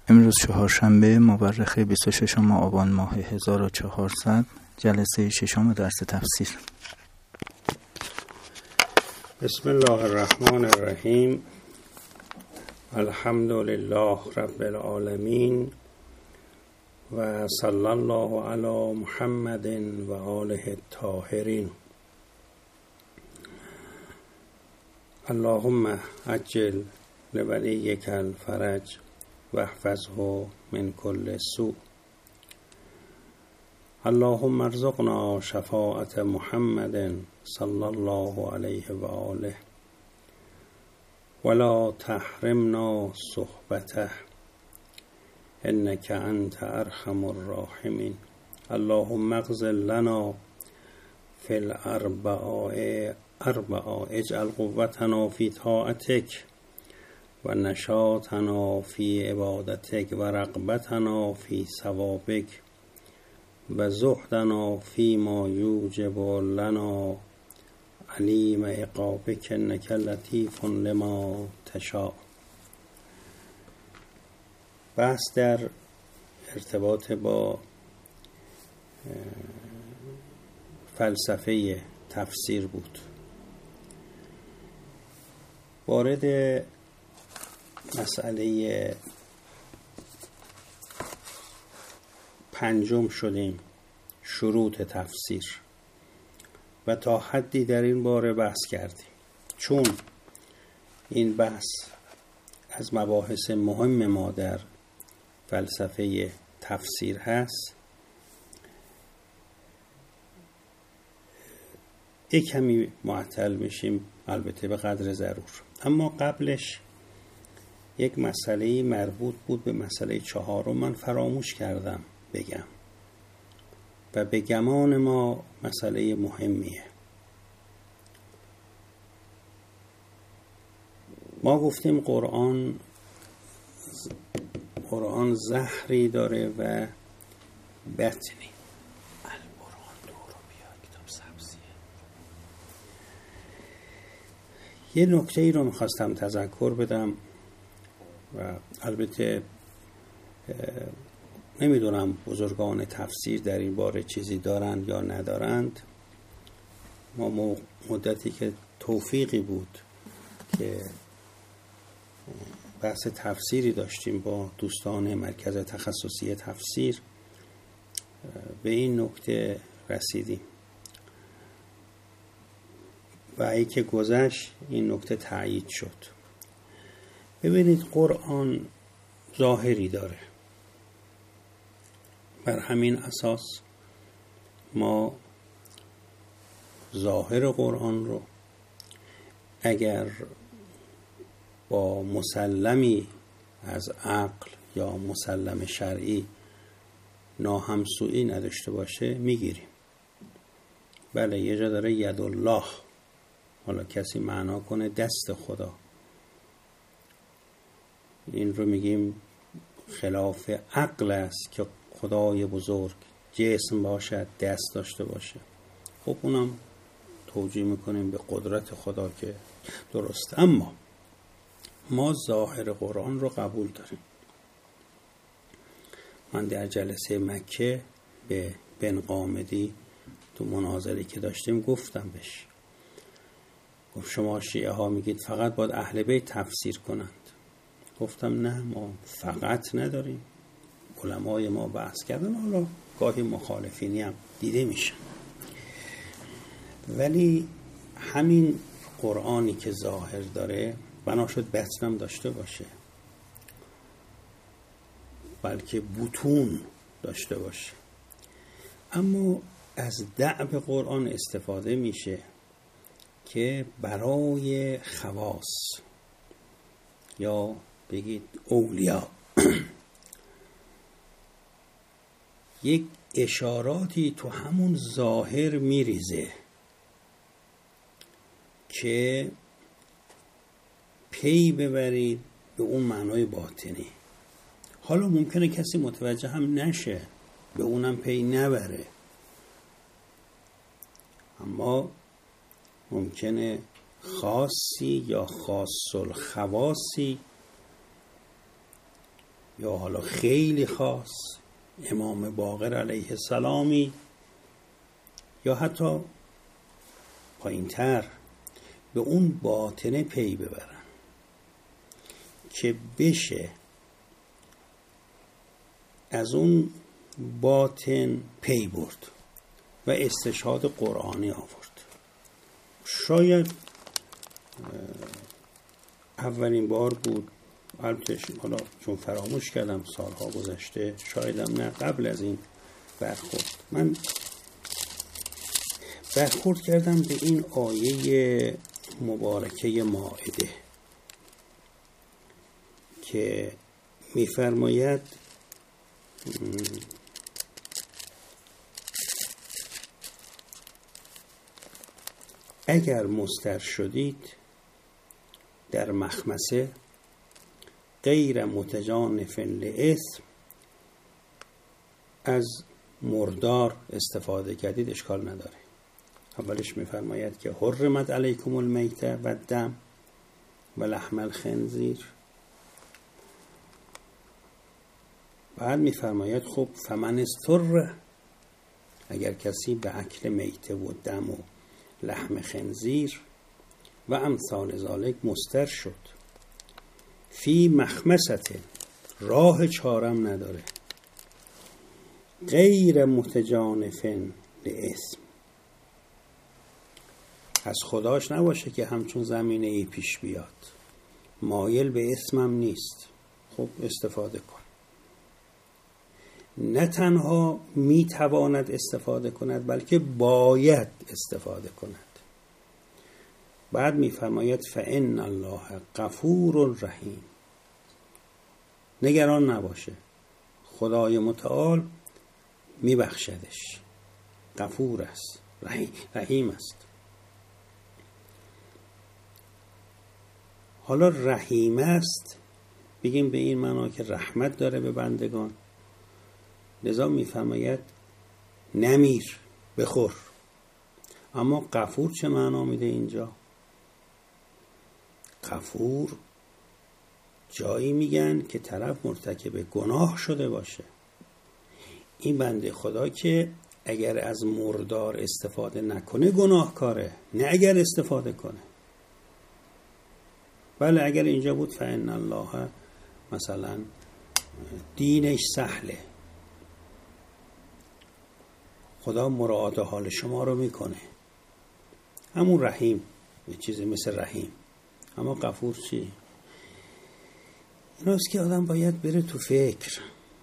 امروز چهارشنبه مورخ 26 آبان ماه 1400 جلسه ششم درس تفسیر. بسم الله الرحمن الرحیم. الحمد لله رب العالمین و صلی الله علی محمد و آله الطاهرین. اللهم عجل لولیک الفرج واحفظه من كل سوء. اللهم ارزقنا شفاعة محمد صلی الله علیه و آله ولا تحرمنا صحبته انك انت ارحم الراحمین. اللهم اغفر لنا في الاربعاء اجعل قوتنا في طاعتك و نشاطنا فی عبادتک و رغبتنا فی ثوابک و زهدنا فی ما یوجب لنا علیم عقابک انک لطیف لما تشاء. بحث در ارتباط با فلسفه تفسیر بود. وارد مسئله پنجم شدیم، شروط تفسیر، و تا حدی در این باره بحث کردیم. چون این بحث از مباحث مهم ما در فلسفه تفسیر هست، یک کمی معطل میشیم، البته به قدر ضرور. اما قبلش یک مسئله مربوط بود به مسئله چهارم من فراموش کردم بگم و به گمان ما مسئله مهمیه. ما گفتیم قرآن زهری داره و بطنی. یه نکته ای رو میخواستم تذکر بدم و البته نمیدونم بزرگان تفسیر در این باره چیزی دارند یا ندارند. ما مدتی که توفیقی بود که بحث تفسیری داشتیم با دوستان مرکز تخصصی تفسیر، به این نکته رسیدیم و ای که گذشت این نکته تأیید شد. ببینید، قرآن ظاهری داره. بر همین اساس ما ظاهر قرآن رو اگر با مسلمی از عقل یا مسلم شرعی ناهمسویی نداشته باشه میگیریم. بله، یه جا داره یدالله، حالا کسی معنا کنه دست خدا، این رو میگیم خلاف عقل است که خدای بزرگ جسم باشد، دست داشته باشه. خب اونم توجیه میکنیم به قدرت خدا که درست. اما ما ظاهر قرآن رو قبول داریم. من در جلسه مکه به بن قامدی تو مناظری که داشتیم گفتم بهش، گفت شما شیعه ها میگید فقط باید اهل بیت تفسیر کنند. گفتم نه، ما فقط نداریم، علمای ما بحث کردن، حالا گاهی مخالفینی هم دیده میشن، ولی همین قرآنی که ظاهر داره بنا شد بطنم داشته باشه، بلکه بطون داشته باشه. اما از دعب قرآن استفاده میشه که برای خواص یا بگید اولیا یک اشاراتی تو همون ظاهر میریزه که پی ببرید به اون معنای باطنی. حالا ممکنه کسی متوجه هم نشه، به اونم پی نبره، اما ممکنه خاصی یا خاص الخواصی یا حالا خیلی خاص امام باقر علیه السلامی، یا حتی پایین‌تر به اون باطنه پی ببرن که بشه از اون باطن پی برد و استشهاد قرآنی آورد. شاید اولین بار بود، البته حالا چون فراموش کردم سالها گذشته، شایدم نه قبل از این من برخورد کردم به این آیه مبارکه مائده که می‌فرماید اگر مضطر شدید در مخمسه غیر متجانف لإثم، از مردار استفاده کردید اشکال نداره. اولش میفرماید که حرمت علیکم المیته و الدم و لحم الخنزیر، بعد میفرماید خب فمن اضطر، اگر کسی به اکل میته و دم و لحم خنزیر و امثال ذالک مضطر شد، فی مخمسته، راه چارم نداره، غیر متجانف لإثم، از خداش نباشه که همچون زمینه ای پیش بیاد، مایل به اسمم نیست، خب استفاده کن. نه تنها میتواند استفاده کند بلکه باید استفاده کند. بعد میفرماید فإن الله غفور رحیم، نگران نباشه، خدای متعال میبخشدش، غفور است، رحیم است. حالا رحیم است بگیم به این معنا که رحمت داره به بندگان، لذا میفرماید نمیر بخور. اما غفور چه معنا میده اینجا؟ غفور جایی میگن که طرف مرتکب گناه شده باشه. این بنده خدا که اگر از مردار استفاده نکنه گناهکاره، نه اگر استفاده کنه. بله اگر اینجا بود فإن الله مثلا دینش سهله، خدا مراعات حال شما رو میکنه، همون رحیم، یه چیزی مثل رحیم. اما غفور چی؟ ایناست که آدم باید بره تو فکر،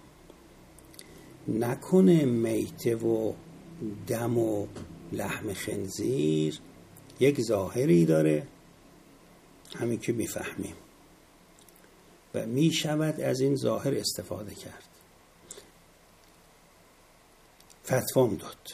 نکنه میته و دم و لحم خنزیر یک ظاهری داره همین که میفهمیم و میشود از این ظاهر استفاده کرد. فتوا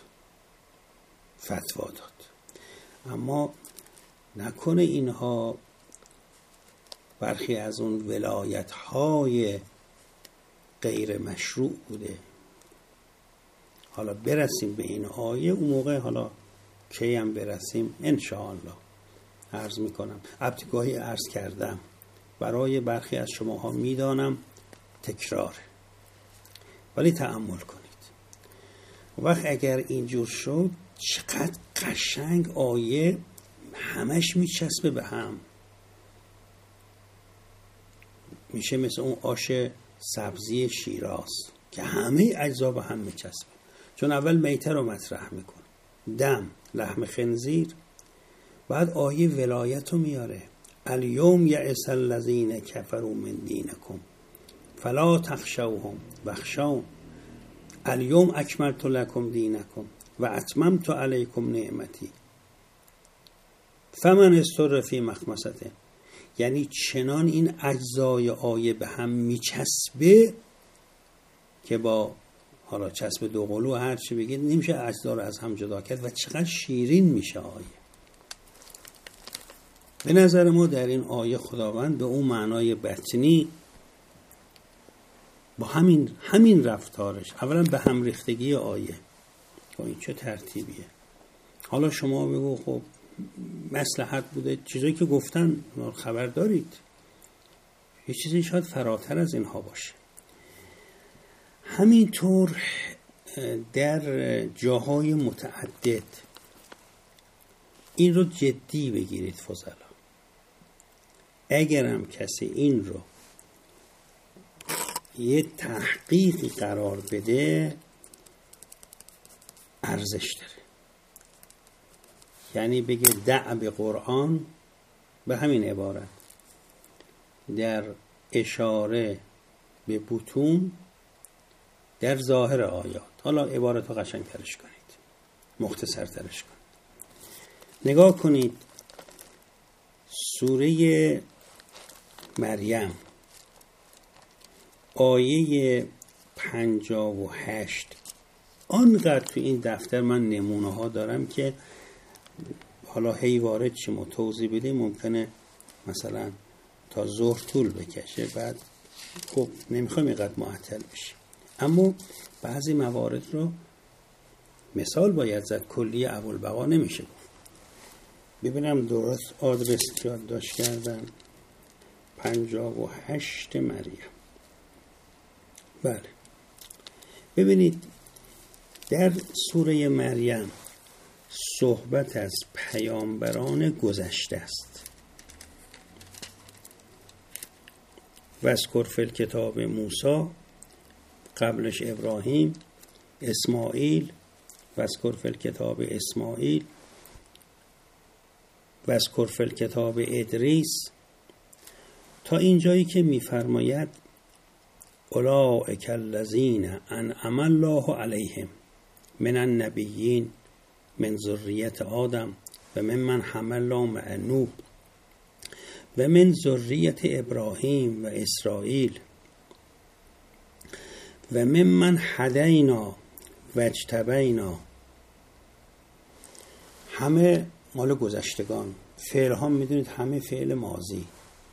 داد، اما نکنه اینها برخی از اون ولایت های غیر مشروع بوده. حالا برسیم به این آیه، اون موقع حالا کی هم برسیم انشاءالله عرض میکنم. ابتدایی عرض کردم، برای برخی از شماها میدانم تکرار، ولی تأمل کنید. وقت اگر اینجور شد چقدر قشنگ آیه همش میچسبه به هم، میشه مثل اون آش سبزی شیراز که همه اجزا به هم میچسبه. چون اول میته رو مطرح میکنه، دم، لحم خنزیر، بعد آیه ولایت رو میاره، الیوم یئس الذین کفروا من دینکم فلا تخشوهم واخشون الیوم اکملت لکم دینکم و اتممت علیکم نعمتی فمن اضطر فی مخمسة. یعنی چنان این اجزای آیه به هم میچسبه که با حالا چسب دو قلو هر چی بگید نمیشه اجزا رو از هم جدا کرد و چقدر شیرین میشه آیه. به نظر ما در این آیه خداوند به اون معنای بطنی با همین رفتارش، اولا به هم ریختگی آیه، این چه ترتیبیه. حالا شما بگو خب مصلحت بوده، چیزایی که گفتن خبر دارید، یه چیزی شاید فراتر از اینها باشه. همینطور در جاهای متعدد این رو جدی بگیرید فضلا. اگرم کسی این رو یه تحقیقی قرار بده ارزش داره. یعنی بگه دع به قرآن، به همین عبارت، در اشاره به بطون در ظاهر آیات. حالا عبارت رو قشنگ ترش کنید، مختصر ترش کنید. نگاه کنید سوره مریم آیه 58. آنقدر تو این دفتر من نمونه ها دارم که حالا هی وارد شیم و توضیح بدیم ممکنه مثلا تا ظهر طول بکشه. بعد خب نمیخوایم اینقدر معطل بشیم، اما بعضی موارد رو مثال باید زد، کلی ابوالبقا نمیشه. ببینم درست آدرس یادداشت کردم. 58 مریم. بله، ببینید در سوره مریم صحبت از پیامبران گذشته است. واذکر فی الکتاب موسی، قبلش ابراهیم، اسماعیل، واذکر فی الکتاب اسماعیل، واذکر فی الکتاب ادریس، تا اینجایی که میفرماید اولئک الذین انعم الله علیهم من النبیین من ذریة آدم و ممن حملنا مع نوح و من ذریة ابراهیم و اسرائیل و ممن هدینا و اجتبینا. همه مال گذشتگان. فعل ها میدونید همه فعل ماضی.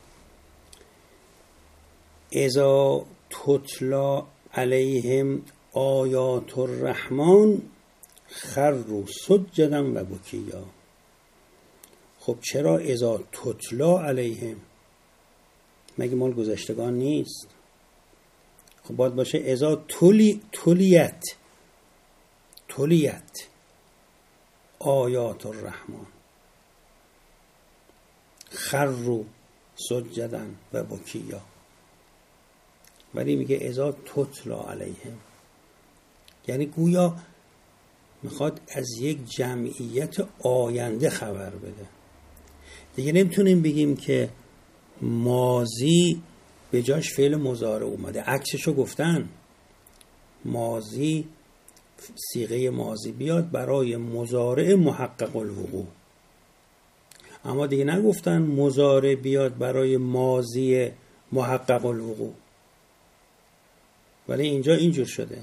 اذا تتلا علیهم آیات الرحمن خروا سجدا و بکیا. خب چرا اذا تتلا علیهم؟ مگه مال گذشتگان نیست؟ خب باید باشه اذا تلیت آیات الرحمن خروا سجدا و بکیا. ولی میگه اذا تتلا علیهم، یعنی گویا میخواد از یک جمعیت آینده خبر بده. دیگه نمیتونیم بگیم که ماضی به جاش فعل مضارع اومده. عکسشو گفتن، ماضی صیغه ماضی بیاد برای مضارع محقق الوقوع، اما دیگه نگفتن مضارع بیاد برای ماضی محقق الوقوع. ولی اینجا اینجور شده.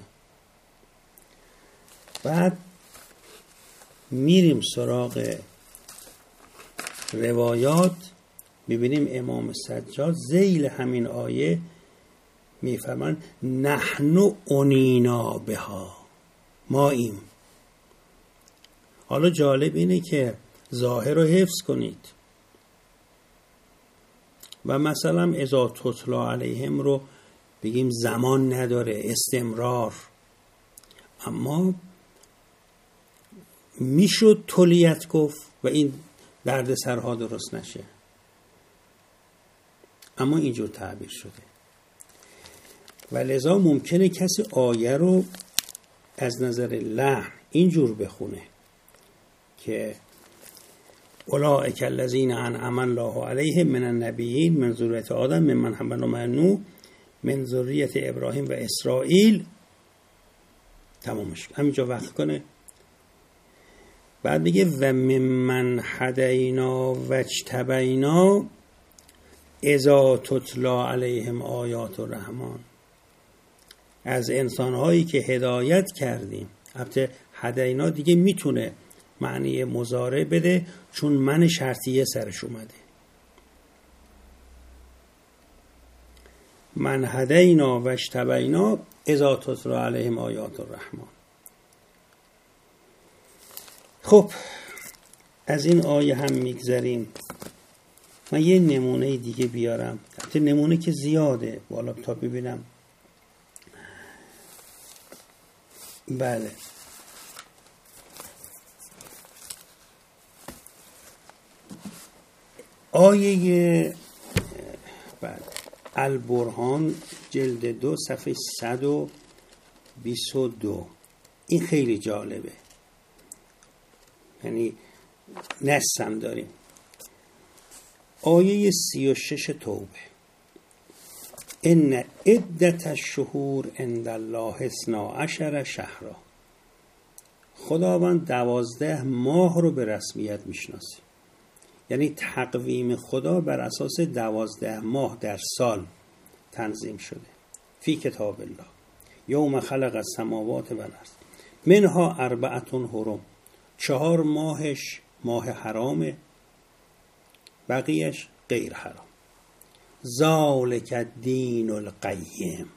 بعد میریم سراغ روایات، میبینیم امام سجاد ذیل همین آیه میفرمان نحن انینا بها، ماییم. حالا جالب اینه که ظاهر رو حفظ کنید و مثلا اذا تتلا علیهم رو بگیم زمان نداره، استمرار، اما میشد تلیت گفت و این درد سرها درست نشه، اما اینجور تعبیر شده. و لذا ممکنه کسی آیه رو از نظر لحن اینجور بخونه که اولئک الذین انعم الله علیهم من النبیین من ذریة آدم ممن حملنا مع نوح من ذریة ابراهیم و اسرائیل. تمامش همینجا وقت کنه. بعد میگه و ممن هدینا و اجتبینا اذا تتلا علیهم آیات الرحمن. از انسانهایی که هدایت کردیم. البته هدینا دیگه میتونه معنی مضارع بده چون من شرطیه سرش اومده. من هدینا و اجتبینا اذا تتلا علیهم آیات الرحمن. خب از این آیه هم میگذریم. من یه نمونه دیگه بیارم. البته نمونه که زیاده بالا تا ببینم بله آیه البرهان جلد 2 صفحه 122 این خیلی جالبه، یعنی نصم داریم. آیه 36 توبه: ان عدت الشهور عند الله 12 شهرا. خداوند 12 ماه رو به رسمیت میشناسه، یعنی تقویم خدا بر اساس 12 ماه در سال تنظیم شده. فی کتاب الله یوم خلق السماوات و الارض منها 4 حرم، 4 ماهش ماه حرامه، بقیهش غیر حرام. ذالک الدین القیم،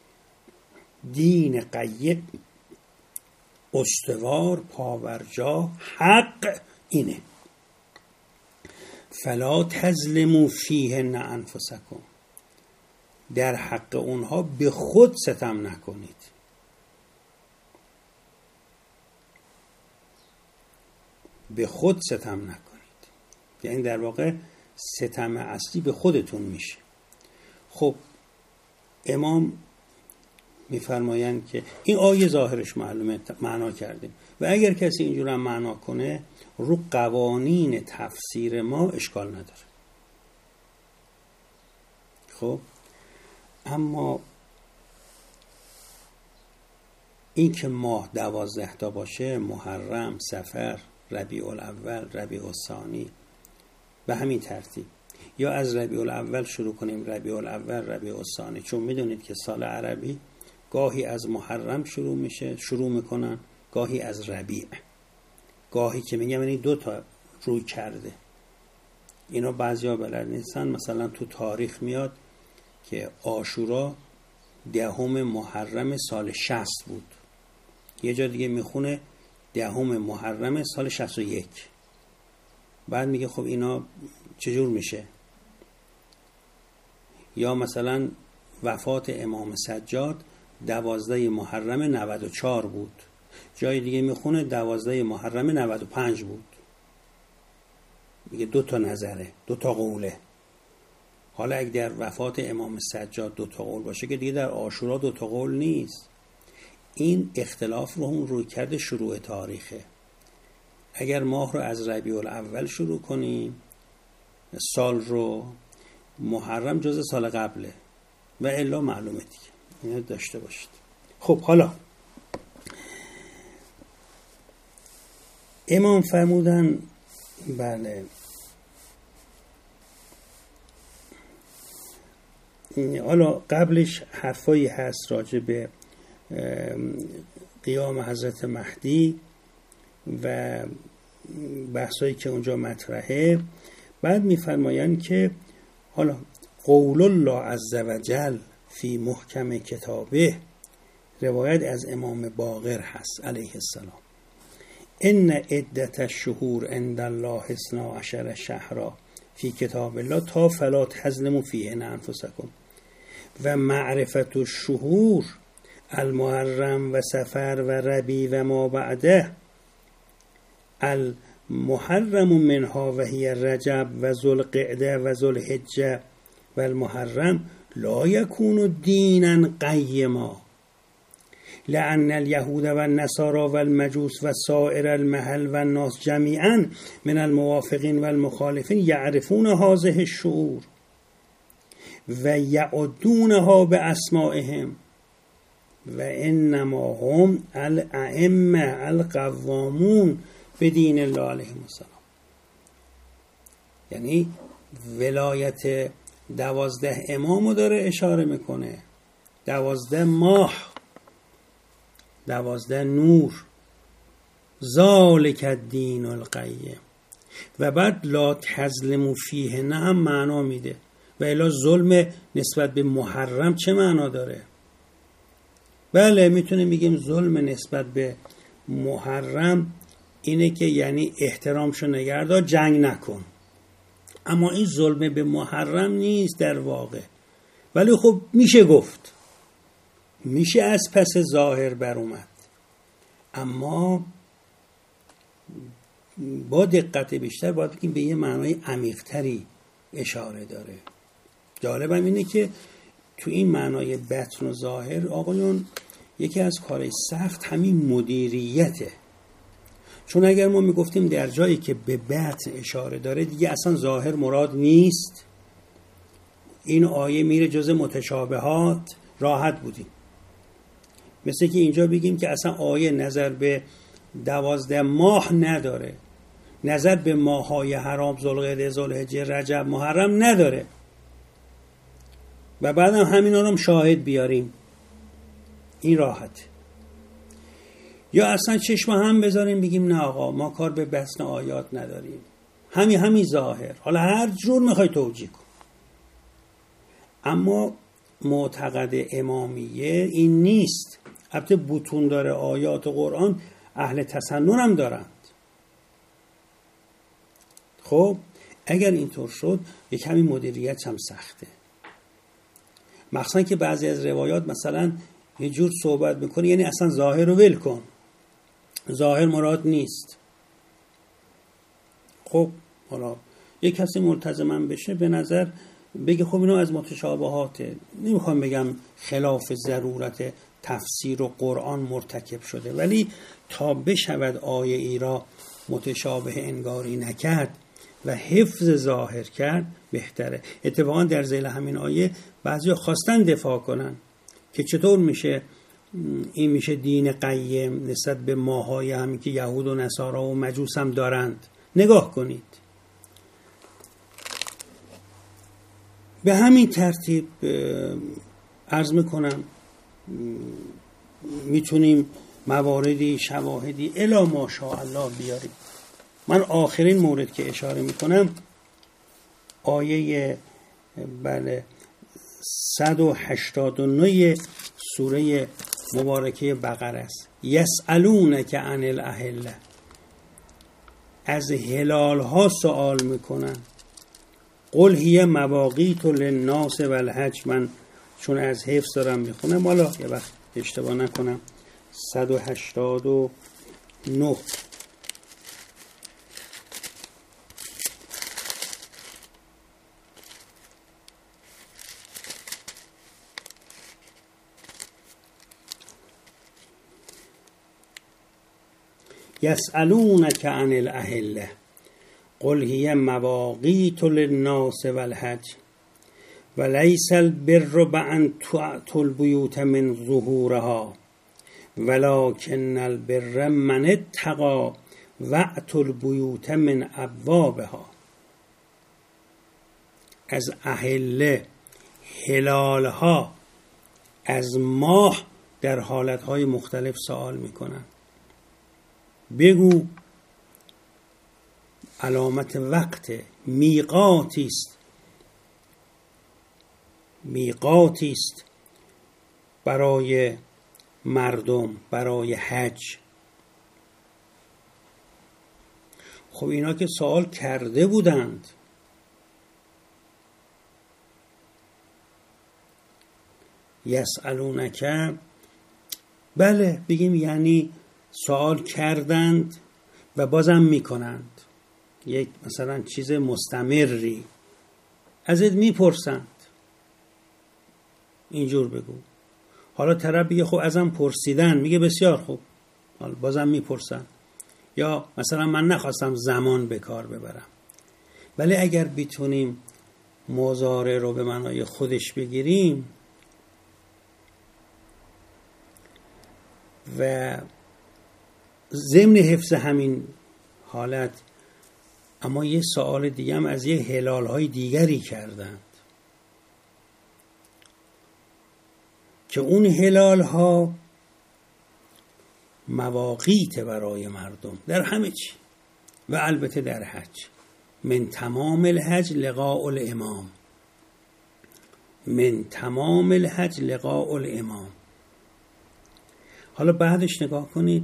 دین قیم استوار پاورجا حق اینه. فلا تظلموا فیهن انفسکم، در حق اونها به خود ستم نکنید. به خود ستم نکنید، یعنی در واقع ستم اصلی به خودتون میشه. خب امام میفرمایند که این آیه ظاهرش معلومه، معنا کردیم، و اگر کسی اینجور هم معنا کنه رو قوانین تفسیر ما اشکال نداره. خب اما این که ماه 12 تا باشه، محرم، صفر، ربیع الاول، ربیع الثانی، به همین ترتیب، یا از ربیع الاول شروع کنیم، ربیع الاول، ربیع الثانی، چون میدونید که سال عربی گاهی از محرم شروع میکنن، گاهی از ربیع، گاهی که میگم یعنی 2 تا روی کرده. اینا بعضیا بلد نیستن، مثلا تو تاریخ میاد که عاشورا 10 محرم سال 60 بود، یه جا دیگه میخونه 10 محرم سال 61. بعد میگه خب اینا چجور میشه؟ یا مثلا وفات امام سجاد 12 محرم 94 بود، جای دیگه میخونه 12 محرم 95 بود. میگه 2 تا نظره، 2 تا قوله. حالا اگه در وفات امام سجاد 2 تا قول باشه که دیگه در عاشورا 2 تا قول نیست. این اختلاف رو هم روی کرده شروع تاریخه. اگر ماه رو از ربیع الاول شروع کنیم، سال رو، محرم جز سال قبله و الا معلومه دیگه، اینو داشته باشید. خب حالا امام فرمودن بله حالا قبلش حرفایی هست راجع به قیام حضرت مهدی و بحثایی که اونجا مطرحه. بعد میفرمایند که حالا قول الله عز وجل فی محکم کتابه، روایت از امام باقر هست علیه السلام: ان عدت الشهور عند الله 12 شهرا فی کتاب الله تا فلا تظلموا فیهن انفسکم و معرفت الشهور المحرم و صفر و ربیع و ما بعده المحرم منها و هی رجب و ذوالقعده و ذوالحجه و المحرم لا یکون دینا قیما لأن اليهود و النصارى و المجوس و سائر المحل و الناس جمیعا من الموافقین و المخالفین یعرفون هذه الشعور و یعدونها به اسمائهم و انما هم الائمه القوامون به دین الله علیهم السلام. یعنی ولایت 12 امامو داره اشاره میکنه، 12 ماه، 12 نور، ذالک الدین القیم. و بعد لا تظلموا فیه نه هم معنا میده، و الا ظلم نسبت به محرم چه معنا داره؟ بله میتونیم بگیم ظلم نسبت به محرم اینه که یعنی احترامشو نگهدار، جنگ نکن، اما این ظلم به محرم نیست در واقع. ولی خب میشه گفت، میشه از پس ظاهر بر اومد. اما با دقت بیشتر باید بگیم به یه معنای عمیق‌تری اشاره داره. جالبم اینه که تو این معنای بطن و ظاهر آقایون یکی از کارهای سخت همین مدیریته. چون اگر ما میگفتیم در جایی که به بطن اشاره داره دیگه اصلا ظاهر مراد نیست، این آیه میره جز متشابهات، راحت بودیم. مثل که اینجا بگیم که اصلا آیه نظر به 12 ماه نداره، نظر به ماه‌های حرام، ذوالقعده، ذوالحجه، رجب، محرم نداره و بعد هم همینا رو شاهد بیاریم، این راحت. یا اصلا چشم هم بذاریم بگیم نه آقا ما کار به بطن آیات نداریم، همین ظاهر، حالا هر جور میخوای توجیه کن. اما معتقد امامیه این نیست. البته بطون داره آیات قرآن، اهل تسنن هم دارند. خب اگر اینطور شد یک کمی مدیریت هم سخته، مخصوصا که بعضی از روایات مثلا یه جور صحبت میکنه یعنی اصلا ظاهر رو ول کن، ظاهر مراد نیست. خب حالا یک کسی ملتزم بشه به نظر بگه خب اینو از متشابهاته، نمیخوام بگم خلاف ضرورت تفسیر و قرآن مرتکب شده، ولی تا بشود آیه ای را متشابه انگاری نکرد و حفظ ظاهر کرد بهتره. اتفاقا در ذیل همین آیه بعضی خواستن دفاع کنن که چطور میشه این میشه دین قیم نسبت به ماهای همین که یهود و نصارا و مجوس هم دارند. نگاه کنید به همین ترتیب عرض میکنم میتونیم مواردی شواهدی الی ماشاءالله بیاریم. من آخرین مورد که اشاره میکنم آیه 189 سوره مبارکه بقره است. یسألونک عن الاهله، از هلال ها سوال میکنن. قل هی مواقیت للناس والحج، من چون از حفظ دارم میخونم حالا یه وقت اشتباه نکنم 189 یسألونک عن الاهله قل هی مواقیت للناس والحج ولیس البر بأن تأتوا البیوت من ظهورها ولکن البر من اتقی وأتوا البیوت من ابوابها. از اهله، هلالها، از ماه در حالتهای مختلف سوال میکنن. بگو علامت وقت، میقاتی است برای مردم، برای حج. خب اینا که سوال کرده بودند، یسألونک، بله بگیم یعنی سوال کردند و بازم میکنند، یک مثلا چیز مستمری ازت میپرسند، اینجور بگو. حالا طرف بگه خب ازم پرسیدن، میگه بسیار خوب، حالا بازم میپرسن. یا مثلا من نخواستم زمان به کار ببرم، ولی اگر بتونیم مضارع رو به معنای خودش بگیریم و ضمن حفظ همین حالت اما یه سوال دیگه هم از یه هلال‌های دیگری کردند که اون هلال‌ها مواقیت برای مردم در همه چی و البته در حج. من تمام الحج لقاء الامام، من تمام الحج لقاء الامام. حالا بعدش نگاه کنید،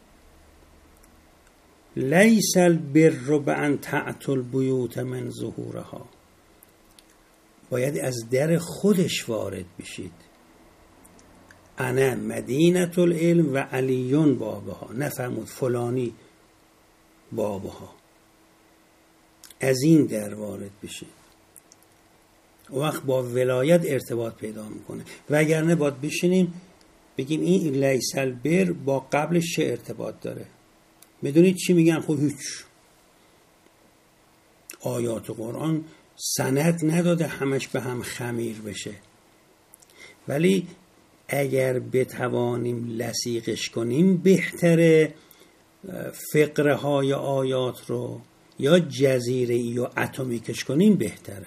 لیس البر بأن تأتوا البیوت من ظهورها، باید از در خودش وارد بشید. انا مدینة العلم و علیون بابها، نفرمود فلانی بابها. از این در وارد بشه، اون وقت با ولایت ارتباط پیدا میکنه. وگرنه باید بشینیم بگیم این لیس البر با قبلش چه ارتباط داره. میدونید چی میگن؟ خب هیچ. آیات قرآن سند نداده همش به هم خمیر بشه، ولی اگر بتوانیم لصیقش کنیم بهتره. فقره های آیات رو یا جزیره ای و اتمیکش کنیم بهتره.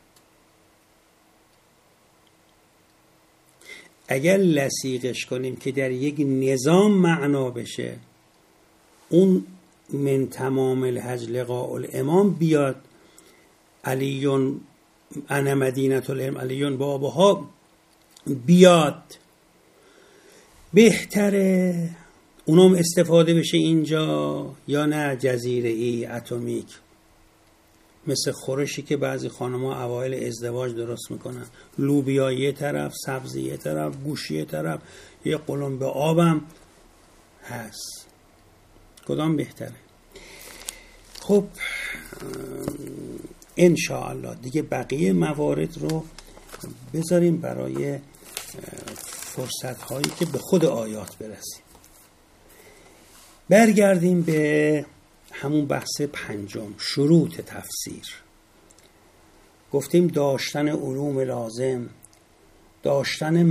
اگر لصیقش کنیم که در یک نظام معنا بشه، اون من تمام الحج لقاء الامام بیاد، علیون انا مدینة العلم علیون بابها بیاد، بهتره اونم استفاده بشه اینجا، یا نه جزیره ای اتمیک، مثل خورشی که بعضی خانم‌ها اوایل ازدواج درست میکنن، لوبیا یه طرف، سبزی یه طرف، گوشت یه طرف، یه قلمبه آبم هست. کدام بهتره؟ خب انشاءالله دیگه بقیه موارد رو بذاریم برای فرصت هایی که به خود آیات برسیم. برگردیم به همون بحث پنجم، شروط تفسیر. گفتیم داشتن علوم لازم، داشتن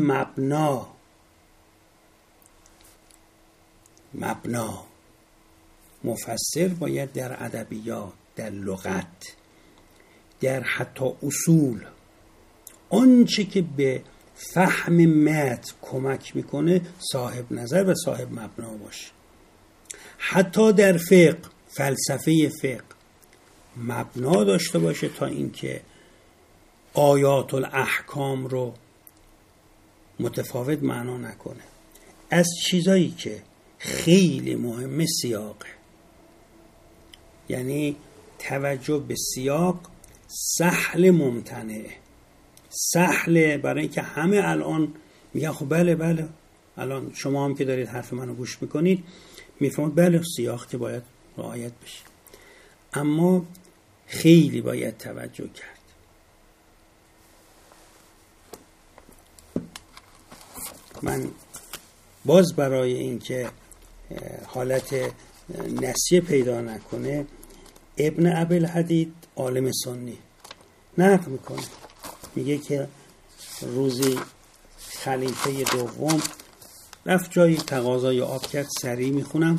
مبنا. مفسر باید در ادبیات، در لغت، در حتی اصول، آنچه که به فهم متن کمک میکنه صاحب نظر و صاحب مبنا باشه. حتی در فقه، فلسفه فقه مبنا داشته باشه تا اینکه آیات الاحکام رو متفاوت معنا نکنه. از چیزایی که خیلی مهمه سیاقه، یعنی توجه به سیاق. سهل ممتنعه. سهل برای اینکه همه الان میگن خب بله الان شما هم که دارید حرف منو گوش میکنید میفهمید بله سیاق که باید رعایت بشه، اما خیلی باید توجه کرد. من باز برای اینکه حالت نسیه پیدا نکنه، ابن ابی‌الحدید عالم سنی نقل میکنه، میگه که روزی خلیفه دوم رفت جایی تقاضای آب کرد، سریع میخونم،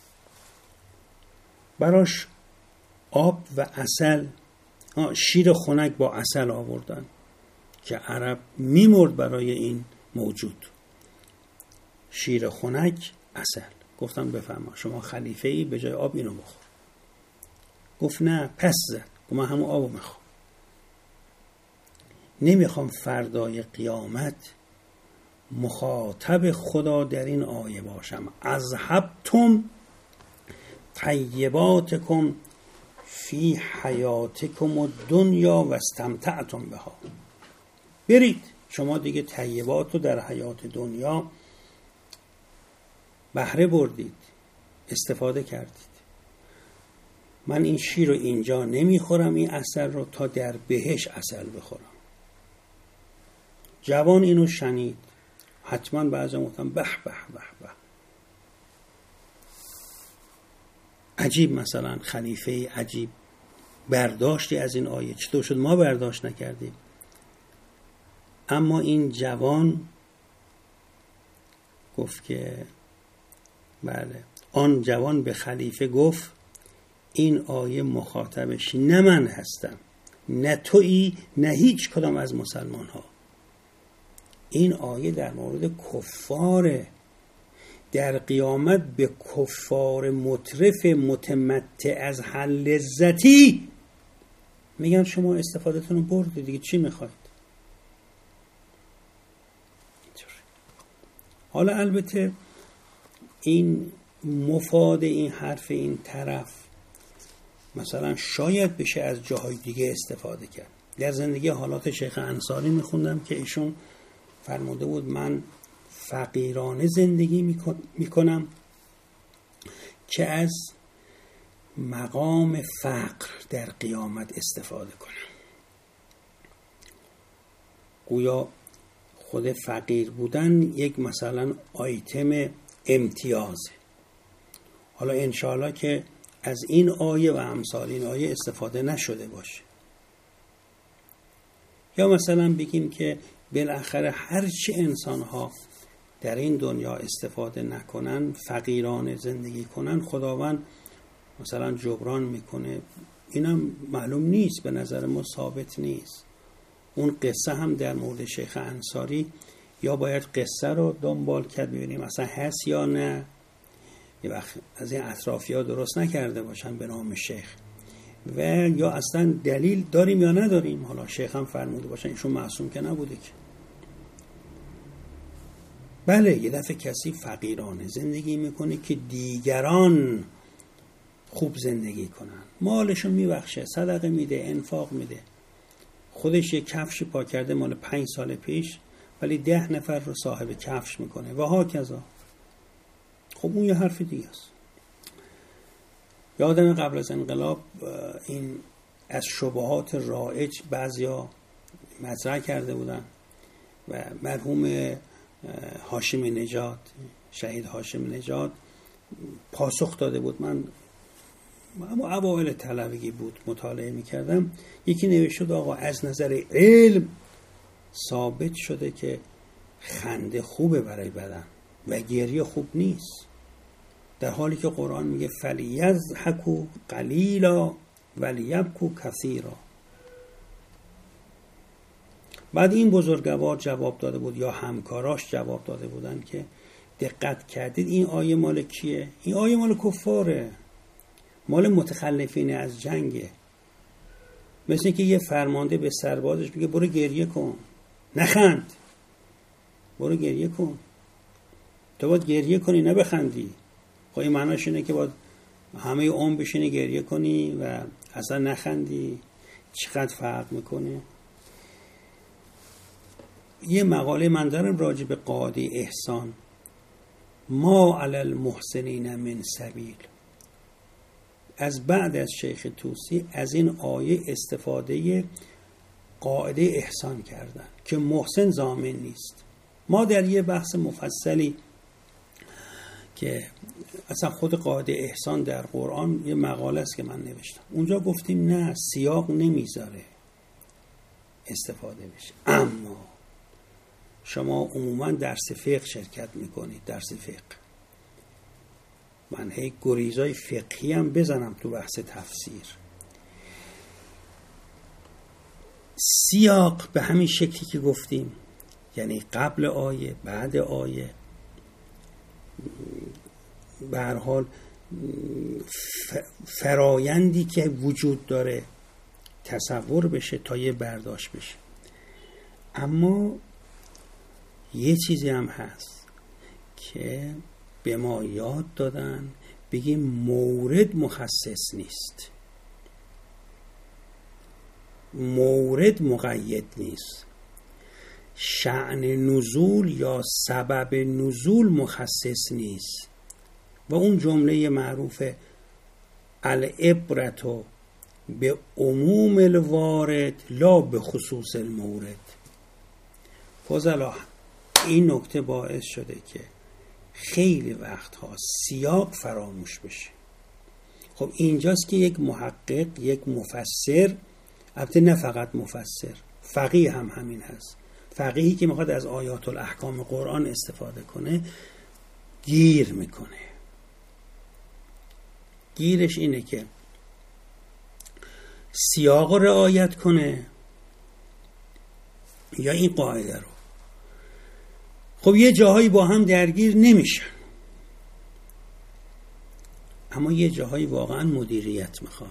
براش آب و عسل، شیر خنک با عسل آوردن که عرب میمرد برای این موجود. شیر خنک، عسل. گفتم بفرما شما خلیفه ای، به جای آب اینو بخور. گفت نه، پس زد. گفت من همون آبو میخوام. نمیخوام فردای قیامت مخاطب خدا در این آیه باشم. اذهبتم طیباتکم فی حیاتکم الدنیا و استمتعتم بها. برید شما دیگه طیبات رو در حیات دنیا بهره بردید، استفاده کردید. من این شیر رو اینجا نمیخورم، این عسل رو، تا در بهشت عسل بخورم. جوان اینو شنید، حتما بعضا گفتم به به به به، عجیب، مثلا خلیفه عجیب برداشتی از این آیه، چطور شد ما برداشت نکردیم؟ اما این جوان گفت که بله. آن جوان به خلیفه گفت این آیه مخاطبش نه من هستم، نه تویی، نه هیچ کدام از مسلمان ها. این آیه در مورد کفاره. در قیامت به کفار مترف متمتع از حل لذتی میگن شما استفادهتون رو بردید دیگه، چی میخواید؟ حالا البته این مفاد این حرف این طرف مثلا شاید بشه از جاهای دیگه استفاده کرد. در زندگی حالات شیخ انصاری میخوندم که ایشون فرموده بود من فقیرانه زندگی میکنم که از مقام فقر در قیامت استفاده کنم. گویا خود فقیر بودن یک مثلا آیتم امتیازه. حالا انشاءالله که از این آیه و امثال این آیه استفاده نشده باشه. یا مثلا بگیم که بالاخره هرچی انسان‌ها در این دنیا استفاده نکنن، فقیرانه زندگی کنن، خداوند مثلا جبران میکنه. اینم معلوم نیست، به نظر ما ثابت نیست. اون قصه هم در مورد شیخ انصاری یا باید قصه رو دنبال کرد ببینیم اصلا هست یا نه، یه وقت از این اطرافی‌ها درست نکرده باشن به نام شیخ، و یا اصلا دلیل داریم یا نداریم. حالا شیخ هم فرموده باشن، ایشون معصوم که نبوده که. بله یه دفعه کسی فقیرانه زندگی میکنه که دیگران خوب زندگی کنن، مالشو میبخشه، صدقه میده، انفاق میده. خودش یه کفش پا کرده مال 5 سال پیش ولی 10 نفر رو صاحب کفش میکنه و ها کذا. خب اون یه حرف دیگه است. یادم قبل از انقلاب این از شبهات رایج بعضیا مطرح کرده بودن و مرحوم هاشم نژاد، شهید هاشم نژاد پاسخ داده بود. من اما اوایل طلبگی بود مطالعه میکردم، یکی نوشته بود آقا از نظر علم ثابت شده که خنده خوبه برای بدن و گریه خوب نیست، در حالی که قرآن میگه فلیضحکوا قلیلا ولیبکوا کثیرا. بعد این بزرگوار جواب داده بود یا همکاراش جواب داده بودن که دقت کردید این آیه مال کیه؟ این آیه مال کفاره، مال متخلفین از جنگه. مثل اینکه یه فرمانده به سربازش بگه برو گریه کن، نخند، برو گریه کن. تو باید گریه کنی نه بخندی. خب این معناش اینه که باید همه عمر بشینی گریه کنی و اصلا نخندی. چقدر فرق میکنه. یه مقاله من دارم راجع به قاعده احسان، ما علی المحسنین من سبیل، از بعد از شیخ طوسی از این آیه استفاده قاعده احسان کردن که محسن ضامن نیست. ما در یه بحث مفصلی که اصلا خود قاعده احسان در قرآن یه مقاله است که من نوشتم، اونجا گفتیم نه سیاق نمیذاره استفاده بشه. اما شما عموما درس فقه شرکت میکنید، درس فقه، من هی گریزای فقهی هم بزنم تو بحث تفسیر. سیاق به همین شکلی که گفتیم، یعنی قبل آیه بعد آیه، به هر حال فرایندی که وجود داره تصور بشه تا یه برداشت بشه. اما یه چیزی هم هست که به ما یاد دادن، بگیم مورد مخصص نیست، مورد مقید نیست، شأن نزول یا سبب نزول مخصص نیست. و اون جمله معروف العبرة به عموم الوارد لا به خصوص المورد. فضلا این نکته باعث شده که خیلی وقتها سیاق فراموش بشه. خب اینجاست که یک محقق، یک مفسر، البته نه فقط مفسر، فقیه هم همین هست، فقیهی که میخواد از آیات الاحکام قرآن استفاده کنه گیر میکنه. گیرش اینه که سیاق رو رعایت کنه یا این قاعده رو. خب یه جاهایی با هم درگیر نمیشن، اما یه جاهایی واقعا مدیریت میخواد.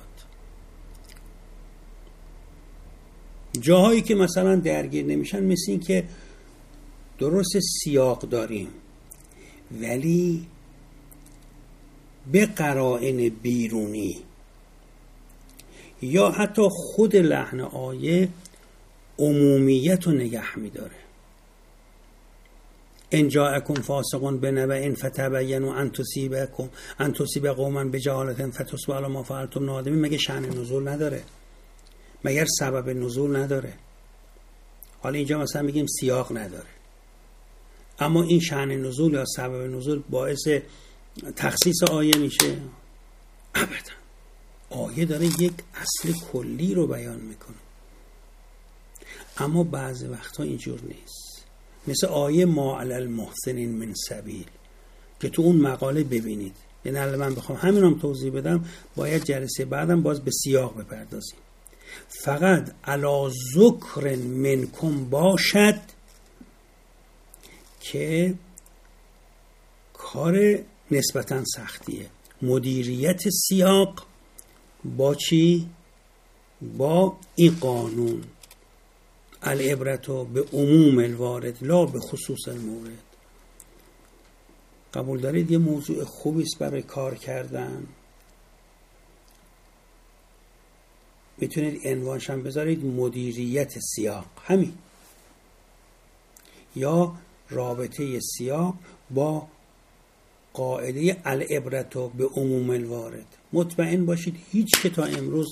جاهایی که مثلا درگیر نمیشن مثل این که درست سیاق داریم ولی به قرائن بیرونی یا حتی خود لحن آیه عمومیت رو نگه میداره. ان جاءکم فاسق بنبأ فتبینوا ان تصیب قوما بجهالة فتصبحوا علی ما فعلتم نادمین. مگه شأن نزول نداره؟ مگر سبب نزول نداره؟ حالا اینجا مثلا میگیم سیاق نداره، اما این شأن نزول یا سبب نزول باعث تخصیص آیه میشه؟ ابدا. آیه داره یک اصل کلی رو بیان میکنه، اما بعضی وقتا اینجور نیست. مثل آیه ما علی المحسنین من سبیل که تو اون مقاله ببینید. یعنی الان من بخوام همینم توضیح بدم، باید جلسه بعدم باز به سیاق بپردازیم. فقط علی ذکر منکم باشد که کار نسبتاً سختیه. مدیریت سیاق با با این قانون العبرة به عموم الوارد لا به خصوص المورد. قبول دارید یه موضوع خوبی است برای کار کردن؟ میتونید عنوانش هم بذارید مدیریت سیاق، همین، یا رابطه سیاق با قاعده العبرة به عموم الوارد. مطمئن باشید هیچ که تا امروز،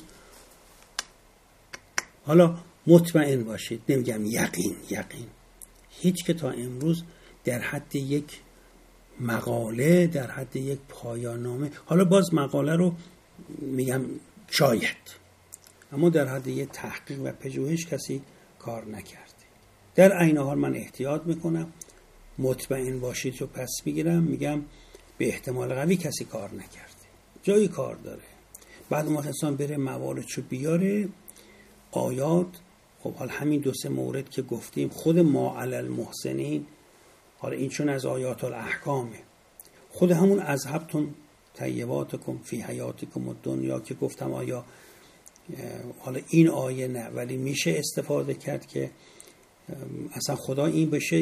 حالا مطمئن باشید، نمیگم یقین، هیچ که تا امروز در حد یک مقاله، در حد یک پایان نامه، حالا باز مقاله رو میگم شاید، اما در حد یک تحقیق و پژوهش کسی کار نکرده. در عین حال من احتیاط میکنم، مطمئن باشید رو پس میگیرم، میگم به احتمال قوی کسی کار نکرده، جایی کار داره. بعد ما انسان بره مواردشو بیاره، آیات، خب حالا همین 2-3 مورد که گفتیم، خود ما علی المحسنین، حالا این چون از آیات الاحکامه، خود همون اذهبتم طیباتکم فی حیاتکم الدنیا که گفتم آیا حالا این آیه نه، ولی میشه استفاده کرد که اصلا خدا این بشه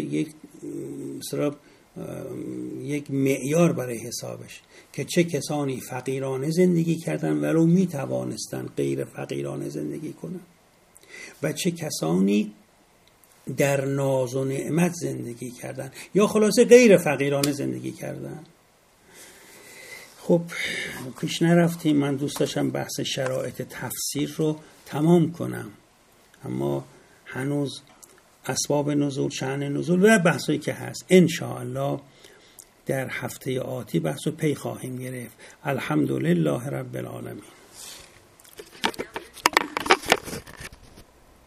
یک معیار برای حسابش که چه کسانی فقیرانه زندگی کردن ولو می توانستن غیر فقیرانه زندگی کنن و چه کسانی در ناز و نعمت زندگی کردن یا خلاصه غیر فقیرانه زندگی کردن. خب پیش نرفتیم، من دوست داشتم بحث شرایط تفسیر رو تمام کنم، اما هنوز اسباب نزول، شأن نزول و بحثایی که هست ان شاء الله در هفته آتی بحثو پی خواهیم گرفت. الحمدلله رب العالمین.